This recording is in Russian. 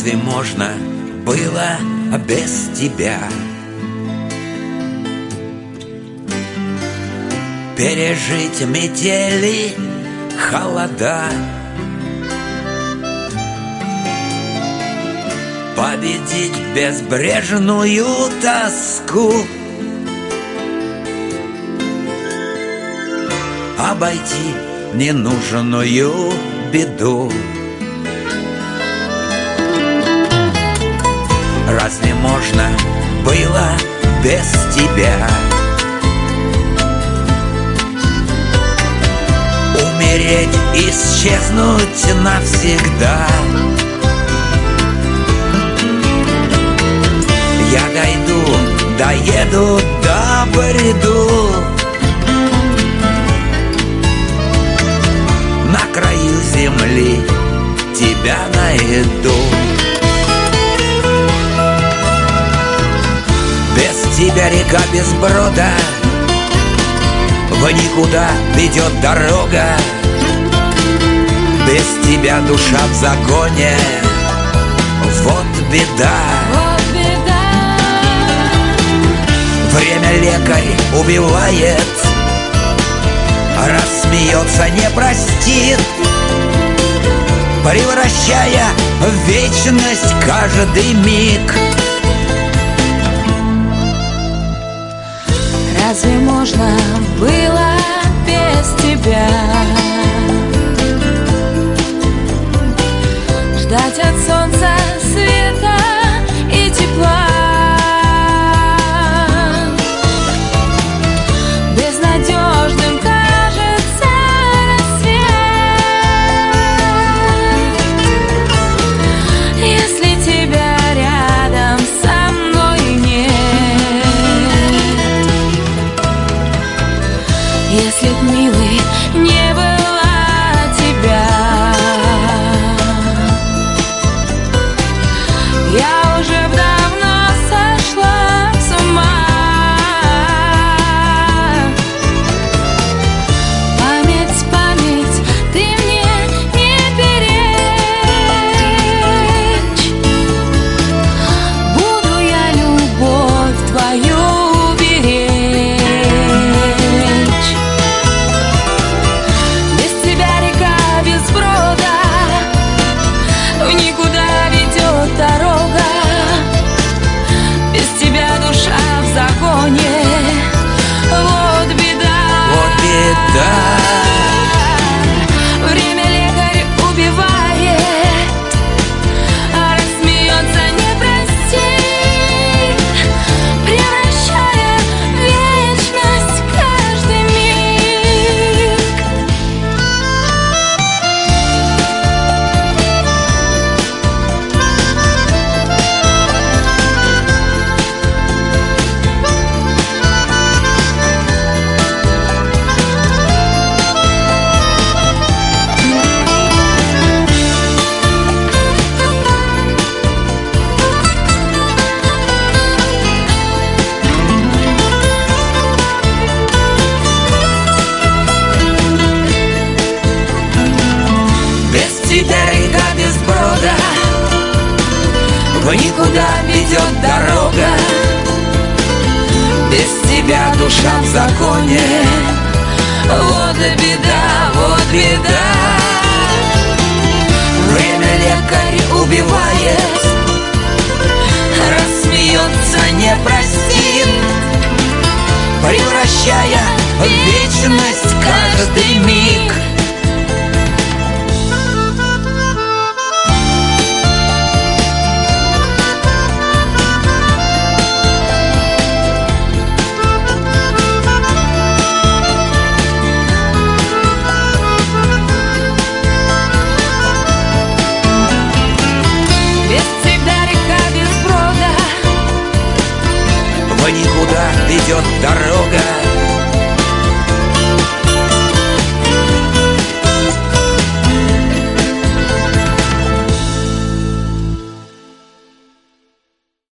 Разве можно было без тебя пережить метели, холода, победить безбрежную тоску, обойти ненужную беду? Разве можно было без тебя умереть, исчезнуть навсегда? Я доеду, добреду на краю земли, тебя найду. Без тебя река без брода, в никуда ведет дорога. Без тебя душа в загоне, вот беда. Вот беда. Время лекарь убивает, рассмеется, не простит, превращая в вечность каждый миг. Разве можно было без тебя ждать от солнца света и тепла? Безнадежным кажется рассвет, если тебя рядом со мной нет. Если б, милый, не было тебя, я уже б давно сошла с ума. Память, ты мне не перечь, буду я любовь твою беречь. Без тебя река без брода, в никуда ведет дорога. Без тебя душа в загоне, вот беда. Вот беда. Время лекарь убивает, а рассмеется, не простит, превращая в вечность каждый миг. Без тебя река без брода, в никуда ведет дорога. Без тебя душа в законе, вот беда, вот беда. Время лекарь убивает, рассмеется, не простит, превращая в